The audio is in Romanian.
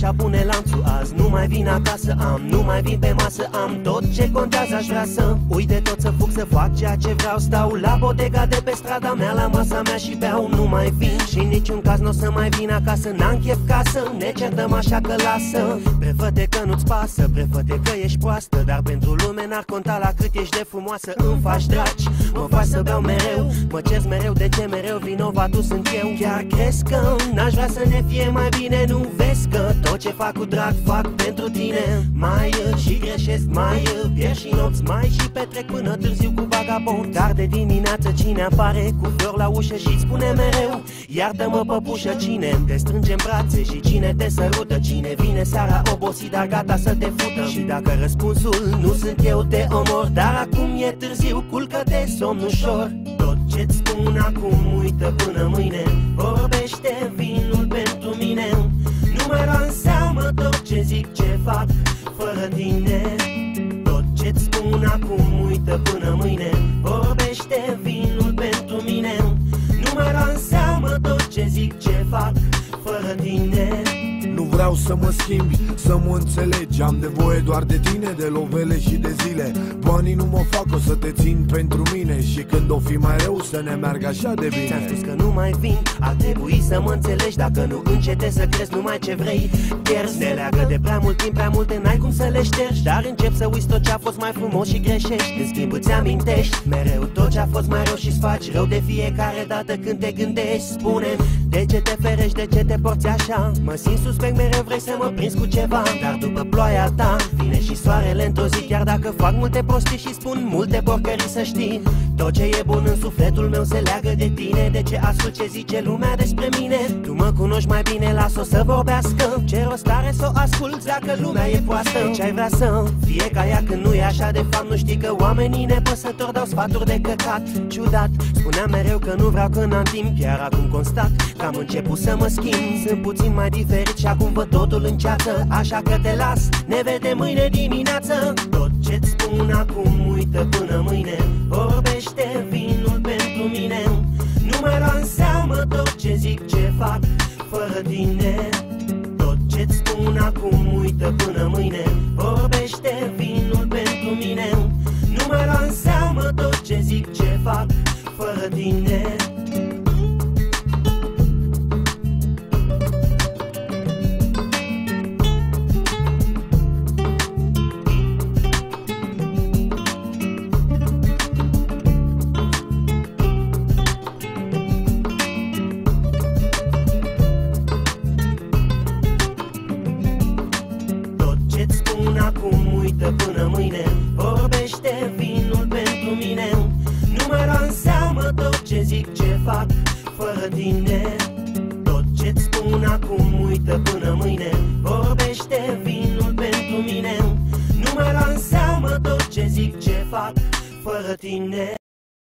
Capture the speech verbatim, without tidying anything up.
așa pune lanțul. Azi nu mai vin acasă, am, nu mai vin pe masă. Am tot ce contează, aș vrea să uit de tot, să fug, să fac ceea ce vreau. Stau la bodega de pe strada mea, la masa mea și beau. Nu mai vin și în niciun caz n-o să mai vin acasă. N-am chef ca să ne certăm, așa că lasă. Prefă-te că nu-ți pasă, prefă-te că ești proastă, dar pentru lume n-ar conta la cât ești de frumoasă. Îmi faci dragi, mă faci să beau mereu, mă cerți mereu, de ce mereu vinovatul sunt eu? Chiar crezi că n-aș vrea să ne fie mai bine? Nu vezi că tot ce fac cu drag fac pentru tine? Mai și greșesc, mai pierd și nopți, mai și petrec până târziu cu vagabond. Dar de dimineață cine apare cu flori la ușă și spune mereu iartă-mă păpușă? Cine te strânge în brațe și cine te sărută? Cine vine seara obosit, dar gata să te fută? Și dacă răspunsul nu sunt eu, te omor. Dar acum e târziu, culcă-te, somn ușor. Tot ce-ți spun acum, uită până mâine. Vorbește vinul pentru mine. Nu mai lua în seamă tot ce zic, ce fac fără tine. Tot ce-ți spun acum, uită până mâine. Vorbește vinul pentru mine. Nu mai lua în seamă tot ce zic, ce fac fără tine. Nu vreau să mă schimbi, să mă înțelegi. Am nevoie doar de tine, de lovele și de zile. Banii nu mă fac, o să te țin pentru mine. Și când o fi mai rău să ne meargă așa de bine. Ți-am spus că nu mai vin, ar trebui să mă înțelegi. Dacă nu încetezi să crezi numai ce vrei, pierzi. Ne leagă de prea mult timp, prea multe, n-ai cum să le ștergi. Dar încep să uiți tot ce a fost mai frumos și greșești. În schimb îți amintești mereu tot ce a fost mai rău și-ți faci rău de fiecare dată când te gândești. Spune-mi, de ce te ferești, de ce te porți așa? Mă simt suspect, mereu vrei să mă prinzi cu ceva. Dar după ploaia ta vine și soarele într-o zi. Chiar dacă fac multe prostii și spun multe porcării, să știi, tot ce e bun în sufletul meu se leagă de tine. De ce ascult ce zice lumea despre mine? Tu mă cunoști mai bine, las-o să vorbească. Ce rost are să o asculți dacă lumea e proastă? Ce ai vrea să fie ca ea când nu e așa? De fapt nu știi că oamenii nepăsători dau sfaturi de căcat. Ciudat, spuneam mereu că nu vreau, că n-am timp. Iar acum constat că am început să mă schimb. Sunt puțin mai diferit și acum văd totul în ceață. Așa că te las, ne vedem mâine dimineață. Tot ce-ți spun acum, uită până mâine. Vorbește vinul pentru mine. Nu mai lua în seamă tot ce zic, ce fac fără tine. Tot ce-ți spun acum, uită până mâine. Vorbește vinul pentru mine. Nu mai lua în seamă tot ce zic, ce fac fără tine. Acum uită până mâine. Vorbește vinul pentru mine. Nu mai lua în seamă tot ce zic, ce fac fără tine. Tot ce-ți spun acum, uită până mâine. Vorbește vinul pentru mine. Nu mai lua în seamă tot ce zic, ce fac fără tine.